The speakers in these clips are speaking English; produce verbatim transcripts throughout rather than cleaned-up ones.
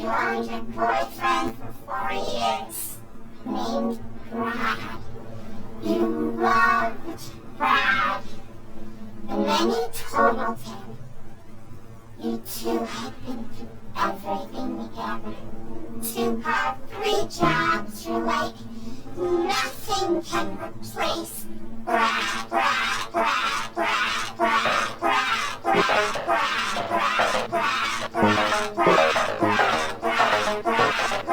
You owned a boyfriend for four years, named Brad. You loved Brad, and then you totaled him. You two had been through everything together. Two got three jobs, you're like, nothing can replace Brad, Brad, Brad, Brad, Brad, Brad, Brad, Brad, Brad, Brad, Brad, Brad, Brad, Brad, Brad,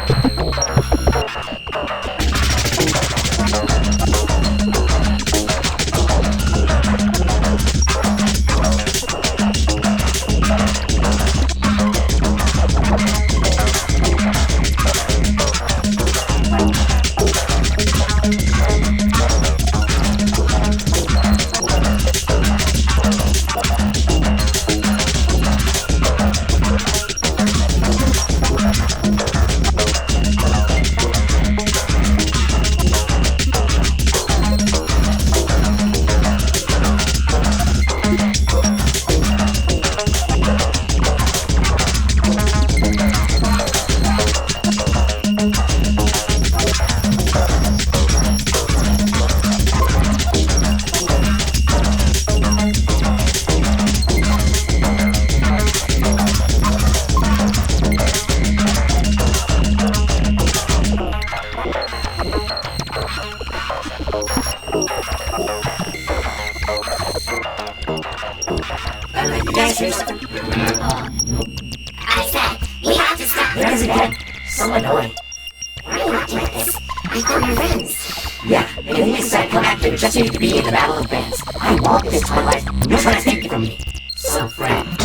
I said, we have to stop. There it is again. So annoying. Why are you acting like this? I thought we were friends. Yeah, and you decided to come after just so you could be in the battle of bands. I want this in my life. You're trying to take it from me. So, friend,